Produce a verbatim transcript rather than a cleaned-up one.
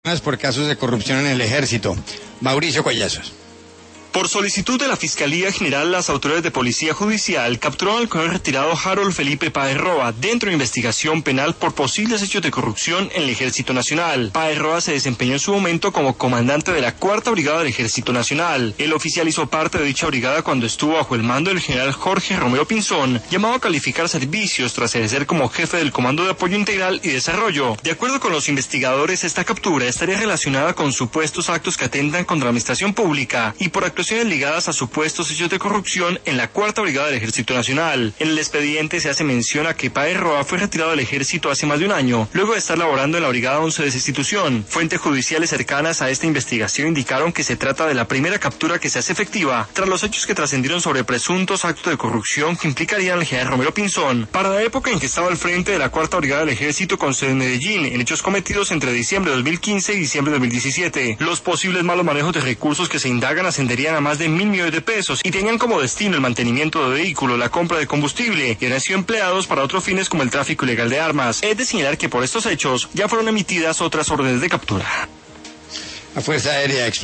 por casos de corrupción en el ejército. Mauricio Collazos. Por solicitud de la Fiscalía General, las autoridades de Policía Judicial capturaron al coronel retirado Harold Felipe Páez Roa dentro de investigación penal por posibles hechos de corrupción en el Ejército Nacional. Páez Roa se desempeñó en su momento como comandante de la Cuarta Brigada del Ejército Nacional. El oficial hizo parte de dicha brigada cuando estuvo bajo el mando del general Jorge Romero Pinzón, llamado a calificar servicios tras ejercer como jefe del Comando de Apoyo Integral y Desarrollo. De acuerdo con los investigadores, esta captura estaría relacionada con supuestos actos que atentan contra la administración pública y por actuaciones ligadas a supuestos hechos de corrupción en la Cuarta Brigada del Ejército Nacional. En el expediente se hace mención a que Páez Roa fue retirado del ejército hace más de un año, luego de estar laborando en la Brigada once de esa institución. Fuentes judiciales cercanas a esta investigación indicaron que se trata de la primera captura que se hace efectiva tras los hechos que trascendieron sobre presuntos actos de corrupción que implicarían al general Romero Pinzón para la época en que estaba al frente de la Cuarta Brigada del Ejército con sede en Medellín, en hechos cometidos entre diciembre de dos mil quince y diciembre de dos mil diecisiete. Los posibles malos manejos de recursos que se indagan ascenderían a más de mil millones de pesos y tenían como destino el mantenimiento de vehículos, la compra de combustible y han sido empleados para otros fines como el tráfico ilegal de armas. Es de señalar que por estos hechos ya fueron emitidas otras órdenes de captura. La Fuerza Aérea